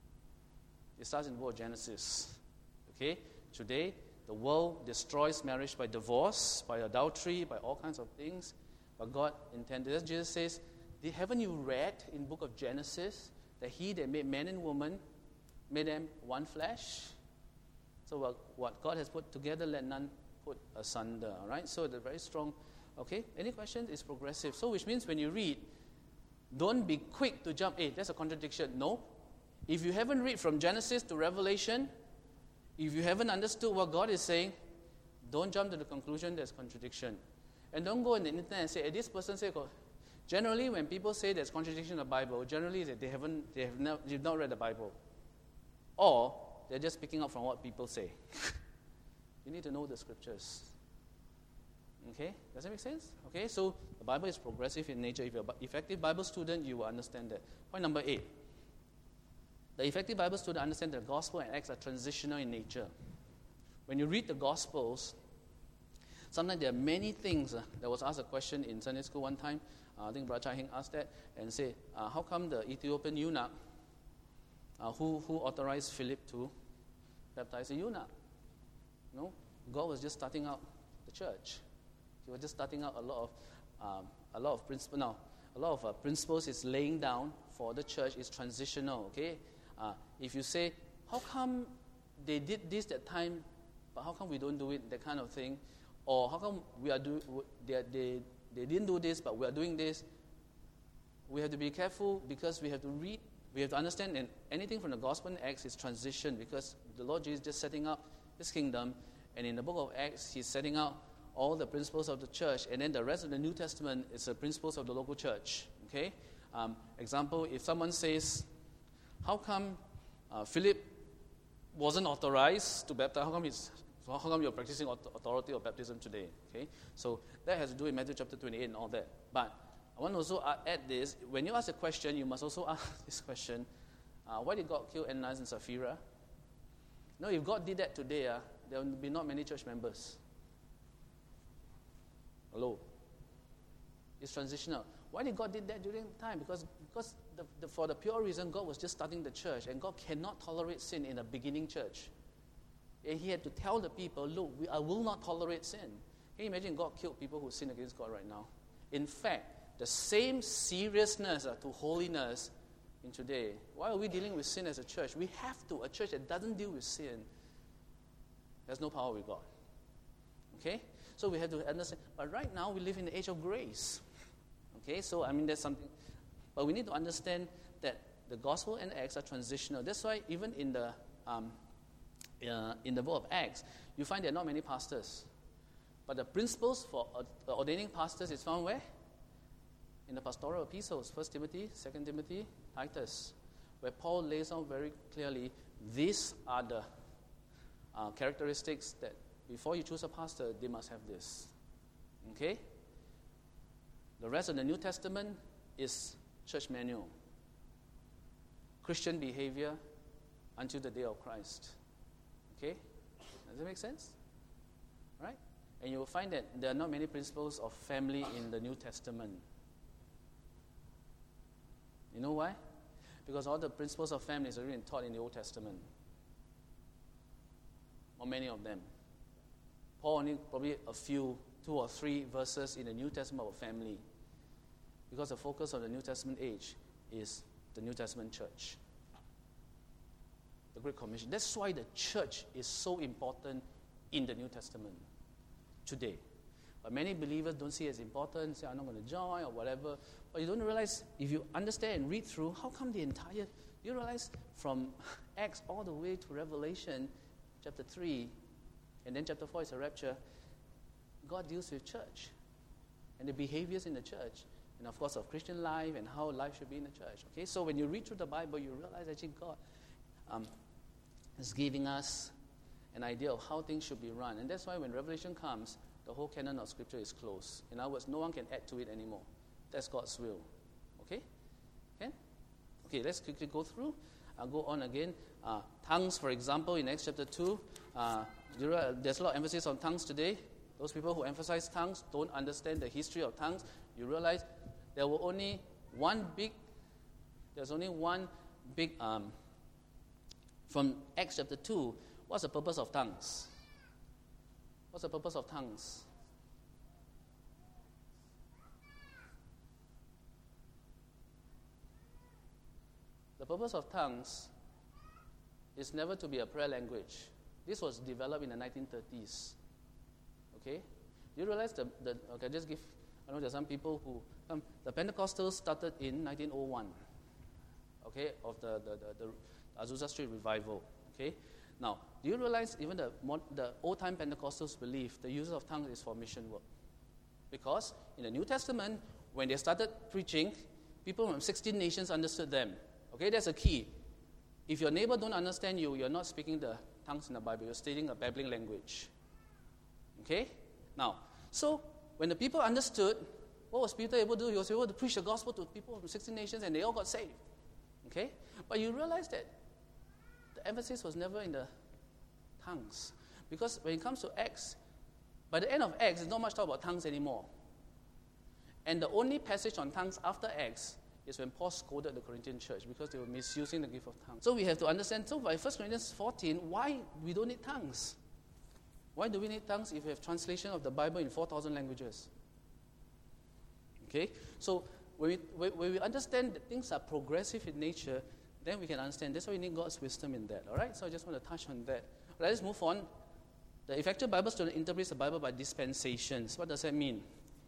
It starts in the book of Genesis. Okay? Today, the world destroys marriage by divorce, by adultery, by all kinds of things. But God intended, as Jesus says, haven't you read in the book of Genesis that he that made man and woman made them one flesh? So what God has put together, let none put asunder. All right? So the very strong. Okay? Any questions? It's progressive. So which means when you read, don't be quick to jump. Hey, that's a contradiction. No. If you haven't read from Genesis to Revelation, if you haven't understood what God is saying, don't jump to the conclusion there's contradiction. And don't go on the internet and say, hey, this person said. Generally, when people say there's contradiction in the Bible, generally they've not read the Bible. Or they're just picking up from what people say. You need to know the scriptures. Okay? Does that make sense? Okay, so the Bible is progressive in nature. If you're an effective Bible student, you will understand that. Point number 8. The effective Bible student understands that the Gospel and Acts are transitional in nature. When you read the Gospels, sometimes there are many things. There was asked a question in Sunday school one time. I think Brother Chai Hing asked that and said, how come the Ethiopian eunuch, who authorized Philip to baptize the eunuch? No, God was just starting out the church. He was just starting out a lot of principles. Now, a lot of principles is laying down for the church is transitional. Okay, if you say, how come they did this that time, but how come we don't do it? That kind of thing, or how come they didn't do this, but we are doing this. We have to be careful because we have to read, we have to understand, and anything from the Gospel and Acts is transition because the Lord Jesus is just setting up His kingdom, and in the book of Acts, He's setting out all the principles of the church, and then the rest of the New Testament is the principles of the local church. Okay? Example, if someone says, how come Philip wasn't authorized to baptize? How come you're practicing authority of baptism today? Okay, so that has to do with Matthew chapter 28 and all that. But I want to also add this. When you ask a question, you must also ask this question. Why did God kill Ananias and Sapphira? No, if God did that today, there will be not many church members. Hello? It's transitional. Why did God did that during the time? Because for the pure reason, God was just starting the church, and God cannot tolerate sin in a beginning church. And He had to tell the people, look, I will not tolerate sin. Can you imagine God killed people who sin against God right now? In fact, the same seriousness to holiness in today. Why are we dealing with sin as a church? We have to. A church that doesn't deal with sin has no power with God. Okay? So we have to understand. But right now, we live in the age of grace. Okay? So, that's something. But we need to understand that the Gospel and Acts are transitional. That's why even in the book of Acts, you find there are not many pastors. But the principles for ordaining pastors is found where? In the pastoral epistles, 1 Timothy, 2 Timothy, Titus, where Paul lays out very clearly, these are the characteristics that before you choose a pastor, they must have this. Okay? The rest of the New Testament is church manual. Christian behavior until the day of Christ. Okay? Does that make sense? Right? And you will find that there are not many principles of family in the New Testament. You know why? Because all the principles of family are already taught in the Old Testament. Or many of them. Paul only probably a few, 2 or 3 verses in the New Testament about family. Because the focus of the New Testament age is the New Testament church. The Great Commission. That's why the church is so important in the New Testament today. But many believers don't see it as important, say, I'm not going to join or whatever. But you don't realize, if you understand and read through, how come the entire, you realize from Acts all the way to Revelation chapter 3, and then chapter 4 is a rapture, God deals with church and the behaviors in the church. And of course of Christian life and how life should be in the church. Okay, so when you read through the Bible, you realize actually God is giving us an idea of how things should be run. And that's why when Revelation comes, the whole canon of Scripture is closed. In other words, no one can add to it anymore. That's God's will. Okay? Okay, let's quickly go through. I'll go on again. Tongues, for example, in Acts chapter 2, there's a lot of emphasis on tongues today. Those people who emphasize tongues don't understand the history of tongues. You realize there's only one big, from Acts chapter 2, what's the purpose of tongues? What's the purpose of tongues? The purpose of tongues is never to be a prayer language. This was developed in the 1930s. Okay? Do you realize I know there's some people who, the Pentecostals started in 1901. Okay? Of the Azusa Street revival. Okay? Now, do you realize even the old-time Pentecostals believe the use of tongues is for mission work? Because in the New Testament, when they started preaching, people from 16 nations understood them. Okay, that's a key. If your neighbor don't understand you, you're not speaking the tongues in the Bible. You're stating a babbling language. Okay? Now, so when the people understood, what was Peter able to do? He was able to preach the gospel to people from 16 nations, and they all got saved. Okay? But you realize that the emphasis was never in the tongues. Because when it comes to Acts, by the end of Acts, there's not much talk about tongues anymore. And the only passage on tongues after Acts is when Paul scolded the Corinthian church because they were misusing the gift of tongues. So we have to understand, so by 1 Corinthians 14, why we don't need tongues? Why do we need tongues if we have translation of the Bible in 4,000 languages? Okay? So when we understand that things are progressive in nature, then we can understand. That's why we need God's wisdom in that. All right? So I just want to touch on that. Let's move on. The effective Bible student interprets the Bible by dispensations. What does that mean?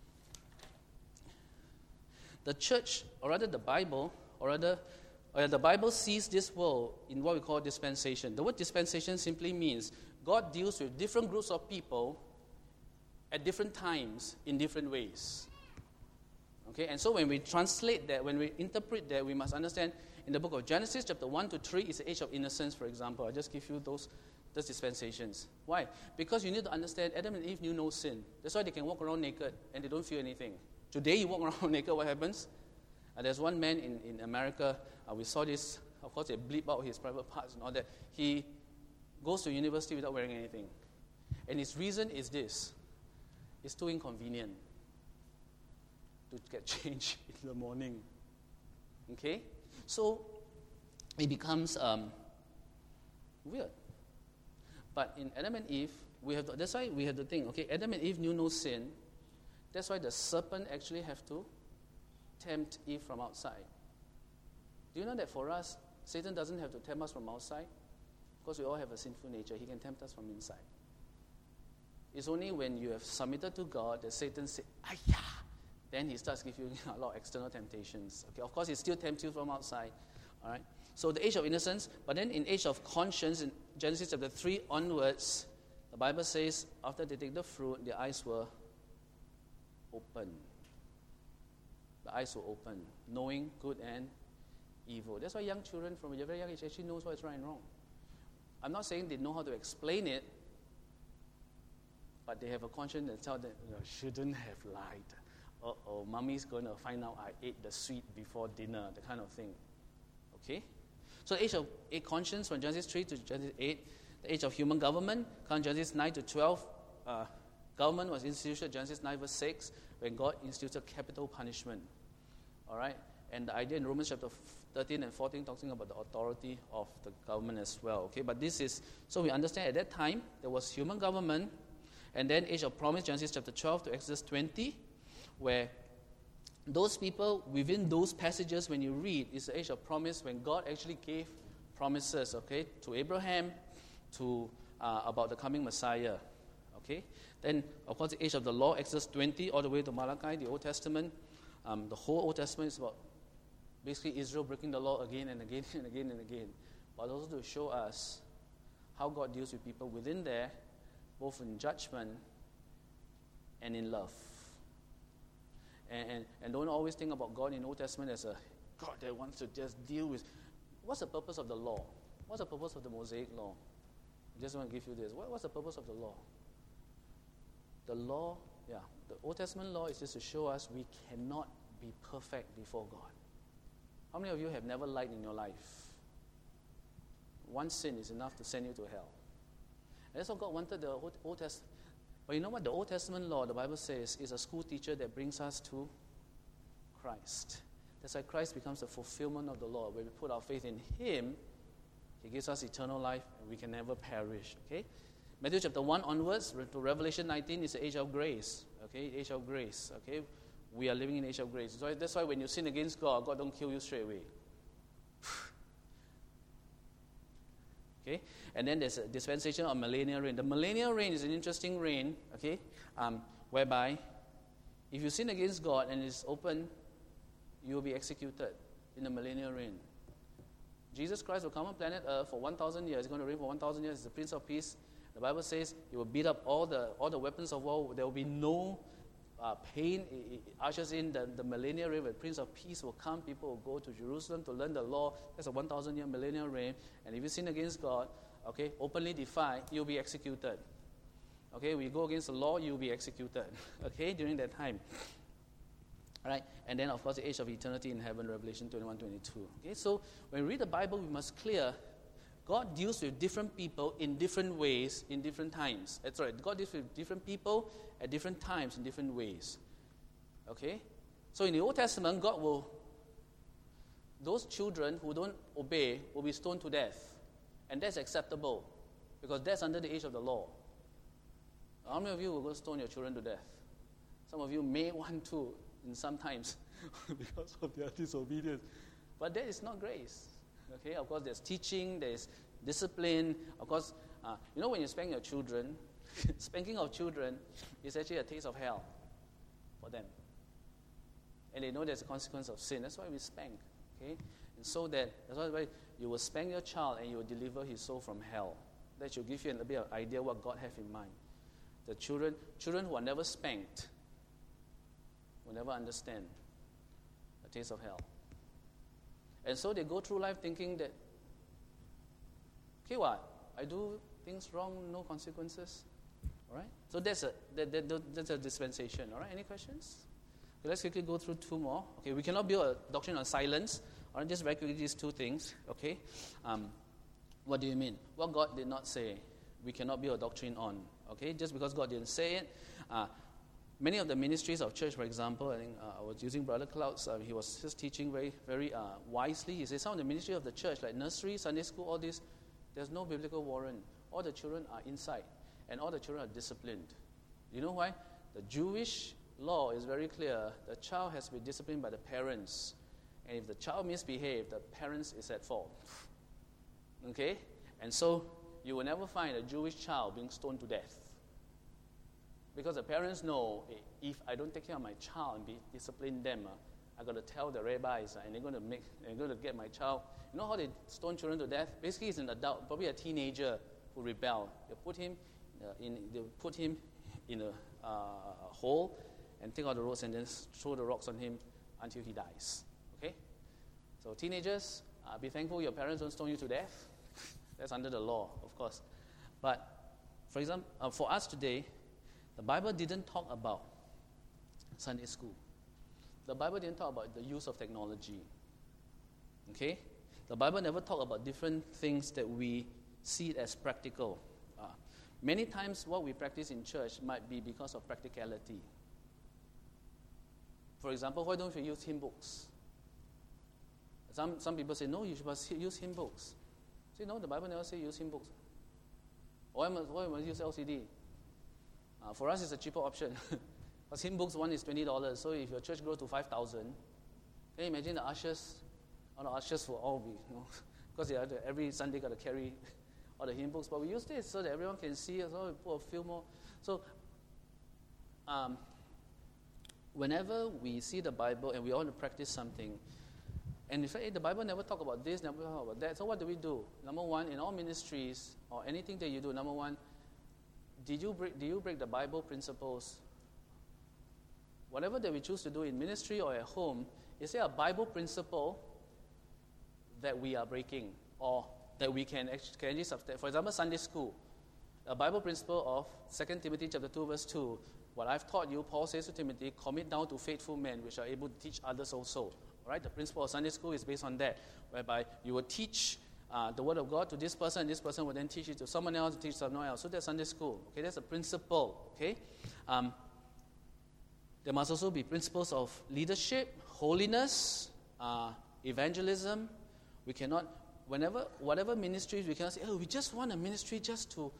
The church, or rather the Bible, the Bible sees this world in what we call dispensation. The word dispensation simply means God deals with different groups of people at different times in different ways. Okay, and so when we translate that, when we interpret that, we must understand in the book of Genesis, chapter 1 to 3 is the age of innocence, for example. I just give you those dispensations. Why? Because you need to understand Adam and Eve knew no sin. That's why they can walk around naked and they don't feel anything. Today, you walk around naked, what happens? There's one man in America, we saw this, of course, they bleep out his private parts and all that. He goes to university without wearing anything. And his reason is this: it's too inconvenient to get changed in the morning. Okay? So, it becomes weird. But in Adam and Eve, that's why we have to think, okay, Adam and Eve knew no sin. That's why the serpent actually have to tempt Eve from outside. Do you know that for us, Satan doesn't have to tempt us from outside? Because we all have a sinful nature. He can tempt us from inside. It's only when you have submitted to God that Satan says, "Ayah!" Then he starts giving you a lot of external temptations. Okay, of course, he still tempts you from outside. All right. So the age of innocence, but then in age of conscience, in Genesis chapter 3 onwards, the Bible says after they take the fruit, their eyes were open. The eyes were open, knowing good and evil. That's why young children from a very young age actually knows what's right and wrong. I'm not saying they know how to explain it, but they have a conscience that tells them, shouldn't have lied. Uh-oh, mommy's going to find out I ate the sweet before dinner, the kind of thing. Okay? So the age of conscience from Genesis 3 to Genesis 8, the age of human government, from Genesis 9 to 12, government was instituted, Genesis 9 verse 6, when God instituted capital punishment. All right? And the idea in Romans chapter 13 and 14 talking about the authority of the government as well. Okay? But this is, so we understand at that time, there was human government, and then age of promise, Genesis chapter 12 to Exodus 20, where those people, within those passages, when you read, is the age of promise when God actually gave promises, okay, to Abraham, to about the coming Messiah. Okay? Then, of course, the age of the law, Exodus 20, all the way to Malachi, the Old Testament. The whole Old Testament is about basically Israel breaking the law again and again and again and again. But also to show us how God deals with people within there, both in judgment and in love. And don't always think about God in the Old Testament as a God that wants to just deal with. What's the purpose of the law? What's the purpose of the Mosaic law? I just want to give you this. What's the purpose of the law? The law, the Old Testament law is just to show us we cannot be perfect before God. How many of you have never lied in your life? One sin is enough to send you to hell. And that's what God wanted the Old Testament. But you know what? The Old Testament law, the Bible says, is a school teacher that brings us to Christ. That's why Christ becomes the fulfillment of the law. When we put our faith in Him, He gives us eternal life and we can never perish. Okay? Matthew chapter 1 onwards to Revelation 19 is the age of grace. Okay? Age of grace. Okay? We are living in the age of grace. So that's why when you sin against God, God don't kill you straight away. Okay? And then there's a dispensation of millennial reign. The millennial reign is an interesting reign, okay, whereby if you sin against God and it's open, you will be executed in the millennial reign. Jesus Christ will come on planet Earth for 1,000 years. He's going to reign for 1,000 years. He's the Prince of Peace. The Bible says He will beat up all the weapons of war. There will be no pain. It ushers in the millennial reign where the Prince of Peace will come. People will go to Jerusalem to learn the law. That's a 1,000-year millennial reign. And if you sin against God, okay, openly defy, you'll be executed. Okay, we go against the law, you'll be executed. Okay, during that time. All right, and then of course the age of eternity in heaven, Revelation 21:22. Okay, so when we read the Bible, we must clear God deals with different people in different ways in different times. That's right, God deals with different people at different times in different ways. Okay, so in the Old Testament, God will, those children who don't obey will be stoned to death, and that's acceptable because that's under the age of the law. How many of you will go stone your children to death? Some of you may want to in some times because of their disobedience. But that is not grace. Okay, of course there's teaching, there's discipline. Of course, you know when you spank your children, spanking of children is actually a taste of hell for them. And they know there's a consequence of sin. That's why we spank. Okay? And so that's why you will spank your child and you will deliver his soul from hell. That should give you a little bit of idea what God has in mind. The children who are never spanked will never understand the taste of hell. And so they go through life thinking that, okay, what? I do things wrong, no consequences. All right? So that's a dispensation. All right? Any questions? Okay, let's quickly go through two more. Okay, we cannot build a doctrine on silence. All right, just very quickly these two things. Okay? What do you mean? What God did not say, we cannot build a doctrine on. Okay? Just because God didn't say it. Many of the ministries of church, for example, I think I was using Brother Cloud's, he was just teaching very, very wisely. He said some of the ministry of the church, like nursery, Sunday school, all this, there's no biblical warrant. All the children are inside, and all the children are disciplined. You know why? The Jewish law is very clear. The child has to be disciplined by the parents. And if the child misbehaves, the parents is at fault. Okay? And so you will never find a Jewish child being stoned to death. Because the parents know, if I don't take care of my child and discipline them, I got to tell the rabbis, and they're going to get my child. You know how they stone children to death? Basically, he's an adult, probably a teenager who rebelled. They put him in a hole and take out the ropes and then throw the rocks on him until he dies. Okay? So teenagers, be thankful your parents don't stone you to death. That's under the law, of course. But for example, for us today, the Bible didn't talk about Sunday school. The Bible didn't talk about the use of technology. Okay? The Bible never talked about different things that we see as practical. Many times what we practice in church might be because of practicality. For example, why don't we use hymn books? Some people say, no, you must use hymn books. Say, no, the Bible never says use hymn books. Why must use LCD? For us, it's a cheaper option. Because hymn books, one is $20. So if your church grows to 5,000, can you imagine the ushers? All the ushers will all be, because every Sunday got to carry all the hymn books. But we use this so that everyone can see. So we put a few more. So whenever we see the Bible and we want to practice something, and in fact, the Bible never talk about this, never talk about that. So what do we do? Number one, in all ministries or anything that you do, number one, do you break the Bible principles? Whatever that we choose to do in ministry or at home, is there a Bible principle that we are breaking or that we can actually substitute? For example, Sunday school. A Bible principle of 2 Timothy chapter 2, verse 2. What I've taught you, Paul says to Timothy, commit down to faithful men which are able to teach others also. Right? The principle of Sunday school is based on that, whereby you will teach the Word of God to this person will then teach it to someone else, teach someone else. So that's Sunday school. Okay, that's a principle. Okay, there must also be principles of leadership, holiness, evangelism. We cannot, whatever ministries, we cannot say, we just want a ministry just to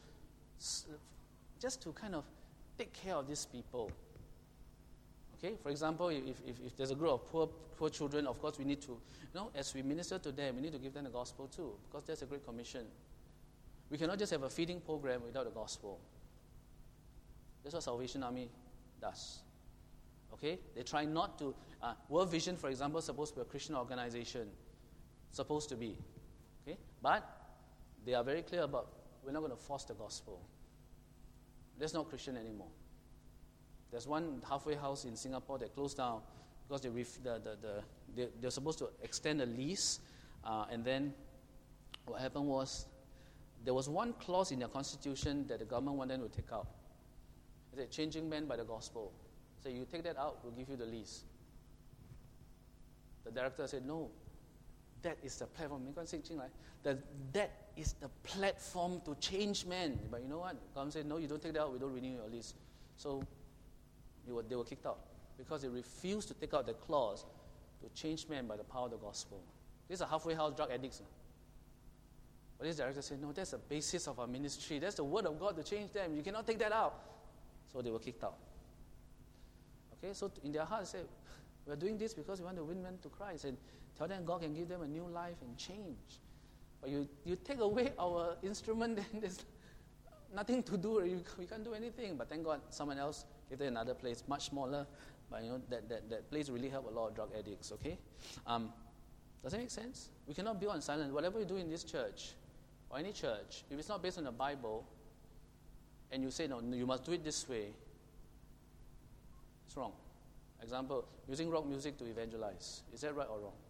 kind of take care of these people. Okay, for example, if there's a group of poor children, of course we need to, as we minister to them, we need to give them the gospel too, because that's a great commission. We cannot just have a feeding program without the gospel. That's what Salvation Army does. Okay, they try not to. World Vision, for example, is supposed to be a Christian organization, supposed to be. Okay, but they are very clear about we're not going to force the gospel. That's not Christian anymore. There's one halfway house in Singapore that closed down because they're supposed to extend a lease, and then what happened was there was one clause in their constitution that the government wanted them to take out. It said, changing men by the gospel. So you take that out, we'll give you the lease. The director said, no, that is the platform. That is the platform to change men. But you know what? The government said, no, you don't take that out, we don't renew your lease. So they were kicked out because they refused to take out the clause to change men by the power of the gospel. These are halfway house drug addicts. But this director said, no, that's the basis of our ministry. That's the word of God to change them. You cannot take that out. So they were kicked out. Okay, so in their heart, they say, we're doing this because we want to win men to Christ and tell them God can give them a new life and change. But you take away our instrument, then there's nothing to do. We can't do anything. But thank God someone else gave them another place, much smaller. But that place really helped a lot of drug addicts, okay? Does that make sense? We cannot be on silence. Whatever you do in this church or any church, if it's not based on the Bible and you say, no, you must do it this way, it's wrong. Example, using rock music to evangelize. Is that right or wrong?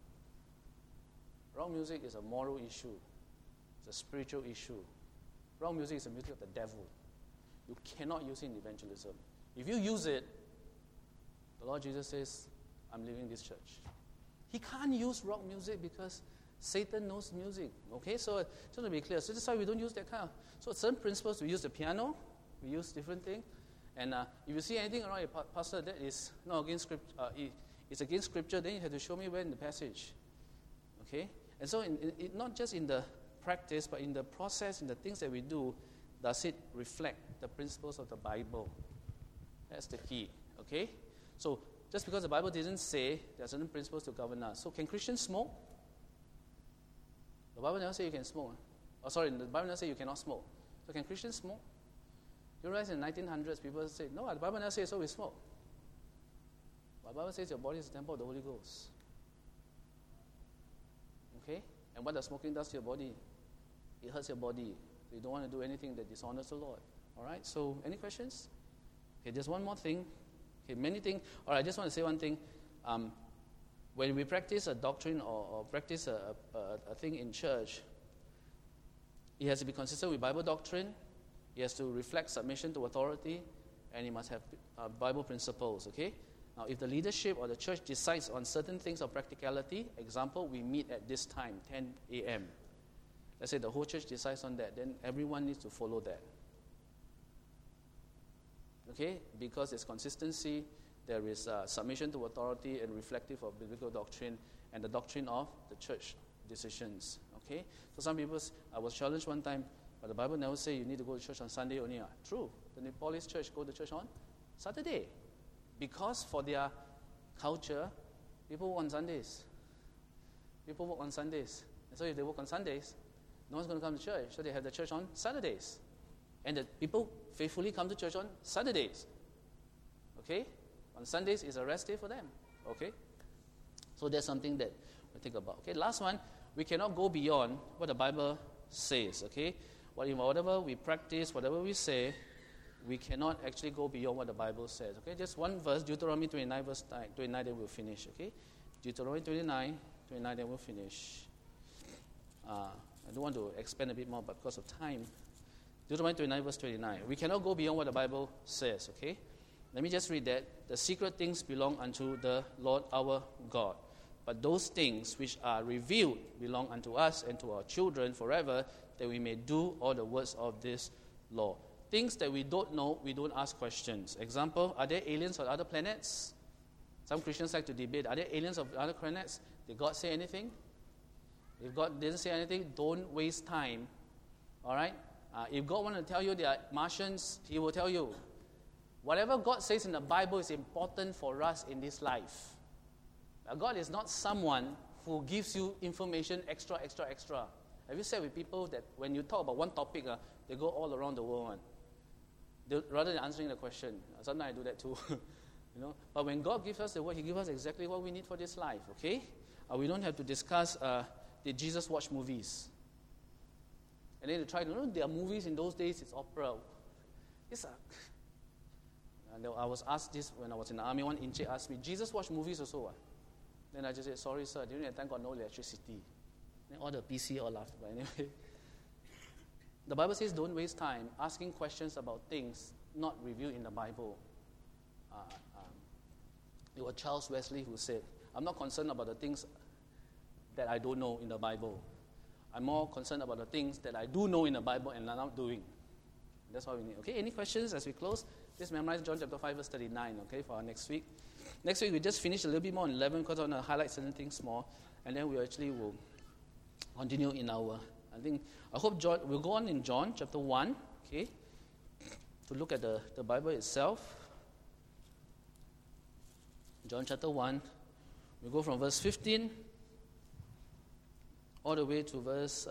Rock music is a moral issue. It's a spiritual issue. Rock music is the music of the devil. You cannot use it in evangelism. If you use it, the Lord Jesus says, I'm leaving this church. He can't use rock music because Satan knows music. Okay, so just to be clear, so that's why we don't use that kind of. So certain principles, we use the piano, we use different things. And if you see anything around your pastor that is not against scripture, it's against scripture, then you have to show me where in the passage. Okay? And so not just in the practice, but in the process, in the things that we do, does it reflect the principles of the Bible? That's the key. Okay? So just because the Bible didn't say there are certain principles to govern us. So can Christians smoke? The Bible never say you can smoke. The Bible never say you cannot smoke. So can Christians smoke? You realize in the 1900s, people say, no, the Bible never says so we smoke. But the Bible says your body is the temple of the Holy Ghost. Okay? And what the smoking does to your body, it hurts your body. So you don't want to do anything that dishonors the Lord. All right? So, any questions? Okay, there's one more thing. Okay, many things. All right, I just want to say one thing. When we practice a doctrine or practice a thing in church, it has to be consistent with Bible doctrine. It has to reflect submission to authority, and it must have Bible principles, okay? Now, if the leadership or the church decides on certain things of practicality, example, we meet at this time, 10 a.m. Let's say the whole church decides on that, then everyone needs to follow that. Okay? Because there's consistency, there is submission to authority and reflective of biblical doctrine and the doctrine of the church decisions, okay? So some people, I was challenged one time, but the Bible never say you need to go to church on Sunday only. True. The Nepalese church go to church on Saturday. Because for their culture, people work on Sundays. People work on Sundays. And so if they work on Sundays, no one's going to come to church. So they have the church on Saturdays. And the people faithfully come to church on Saturdays. Okay? On Sundays is a rest day for them. Okay? So that's something that we think about. Okay, last one, we cannot go beyond what the Bible says. Okay? Whatever we practice, whatever we say, we cannot actually go beyond what the Bible says. Okay, just one verse, Deuteronomy 29, verse 29, then we'll finish. Okay, Deuteronomy 29, then we'll finish. I don't want to expand a bit more, but because of time, Deuteronomy 29, verse 29. We cannot go beyond what the Bible says. Okay, let me just read that. The secret things belong unto the Lord our God. But those things which are revealed belong unto us and to our children forever, that we may do all the words of this law. Things that we don't know, we don't ask questions. Example, are there aliens on other planets? Some Christians like to debate, are there aliens of other planets? Did God say anything? If God didn't say anything, don't waste time. All right? If God wants to tell you there are Martians, He will tell you. Whatever God says in the Bible is important for us in this life. God is not someone who gives you information extra. Have you said with people that when you talk about one topic, they go all around the world, rather than answering the question? Sometimes I do that too. But when God gives us the word, He gives us exactly what we need for this life, okay? We don't have to discuss, did Jesus watch movies? And then they try to, there are movies in those days, it's opera. And I was asked this when I was in the army. One Inche asked me, Jesus watched movies also what? Then I just said, sorry sir, during that time got no electricity. Then all the PC all laughed. But anyway, the Bible says don't waste time asking questions about things not revealed in the Bible. It was Charles Wesley who said, I'm not concerned about the things that I don't know in the Bible. I'm more concerned about the things that I do know in the Bible and I'm not doing. That's what we need. Okay, any questions as we close? Just memorize John chapter 5 verse 39, okay, for our next week. Next week we just finish a little bit more on 11 because I want to highlight certain things more. And then we actually will continue in our, I hope John, we'll go on in John chapter 1, okay, to look at the Bible itself. John chapter 1, we go from verse 15 all the way to verse,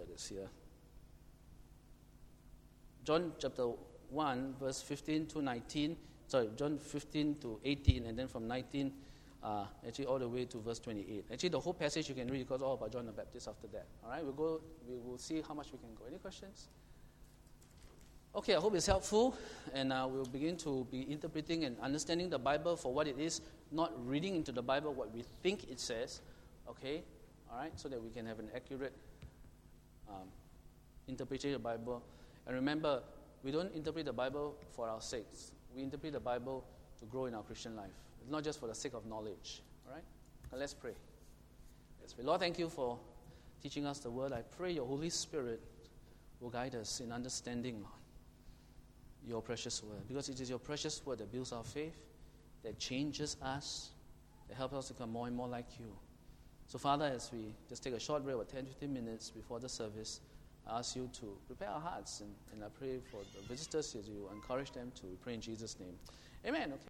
John chapter 1, verse 15 to 19, John 15 to 18, and then from 19, actually all the way to verse 28. Actually, the whole passage you can read because all about John the Baptist after that. All right, we will see how much we can go. Any questions? Okay, I hope it's helpful, and we'll begin to be interpreting and understanding the Bible for what it is, not reading into the Bible what we think it says, okay? All right, so that we can have an accurate interpretation of the Bible. And remember, we don't interpret the Bible for our sakes. We interpret the Bible to grow in our Christian life. It's not just for the sake of knowledge. All right? Now let's pray. Let's pray. Lord, thank you for teaching us the word. I pray your Holy Spirit will guide us in understanding, Lord, your precious word. Because it is your precious word that builds our faith, that changes us, that helps us to become more and more like you. So, Father, as we just take a short break, about 10-15 minutes before the service, I ask you to prepare our hearts, and I pray for the visitors as you encourage them to pray in Jesus' name. Amen. Okay.